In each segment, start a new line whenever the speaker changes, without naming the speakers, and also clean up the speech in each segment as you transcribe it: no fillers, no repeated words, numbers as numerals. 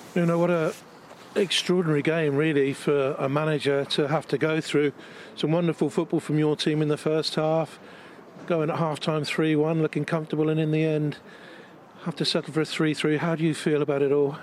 You know, what a extraordinary game, really, for a manager to have to go through. Some wonderful football from your team in the first half, going at half-time 3-1, looking comfortable, and in the end, have to settle for a 3-3. How do you feel about it all?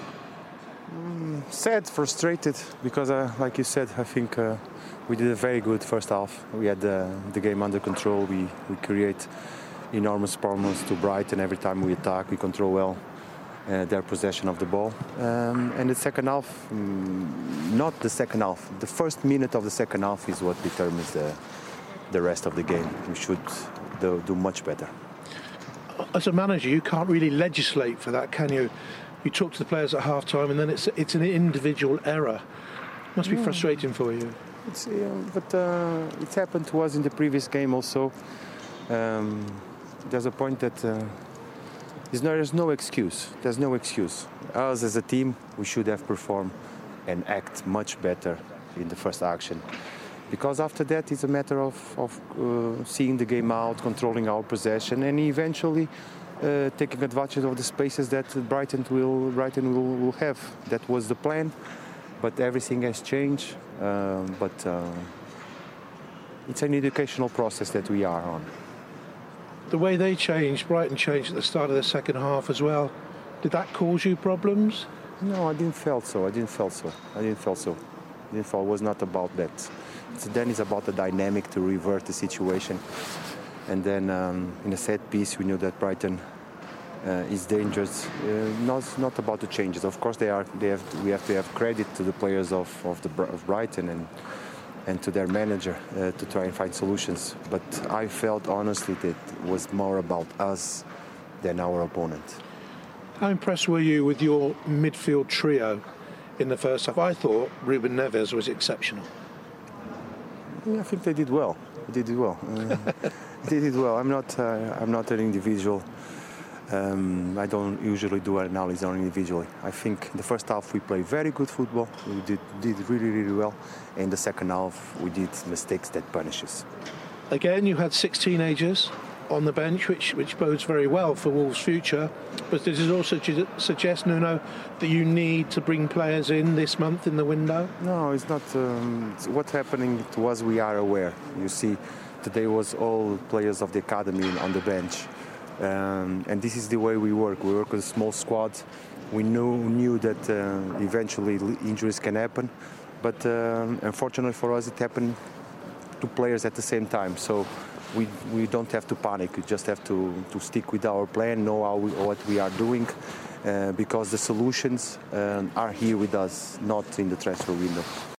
Sad, frustrated, because, like you said, I think we did a very good first half. We had the game under control. We create enormous problems to Brighton every time we attack. We control well their possession of the ball. And the second half, not the second half. The first minute of the second half is what determines the rest of the game. We should do much better.
As a manager, you can't really legislate for that, can you? You talk to the players at half-time, and then it's an individual error. Must be frustrating for you.
But it happened to us in the previous game also. There's a point that there's no excuse. There's no excuse. Us as a team, we should have performed and act much better in the first action. Because after that, it's a matter of seeing the game out, controlling our possession, and eventually taking advantage of the spaces that Brighton will have. That was the plan, but everything has changed. But it's an educational process that we are on.
The way they changed, Brighton changed at the start of the second half as well. Did that cause you problems?
No, I didn't feel so. It was not about that. Then it's about the dynamic to revert the situation. And then in a set piece, we knew that Brighton is dangerous. Not about the changes. Of course, we have to have credit to the players of Brighton and to their manager to try and find solutions. But I felt honestly that it was more about us than our opponent.
How impressed were you with your midfield trio in the first half? I thought Ruben Neves was exceptional.
Yeah, I think they did well. They did well. I'm not an individual. I don't usually do an analysis on individually. I think the first half we played very good football. We did really, really well. In the second half, we did mistakes that punish us.
Again, you had 6 teenagers on the bench, which bodes very well for Wolves' future. But does it also suggest, Nuno, that you need to bring players in this month in the window?
No, it's not. What's happening to us, we are aware. You see, today was all players of the academy on the bench. And this is the way we work. We work with a small squad. We knew that eventually injuries can happen. But unfortunately for us, it happened to players at the same time. So we don't have to panic. We just have to stick with our plan, know what we are doing, because the solutions are here with us, not in the transfer window.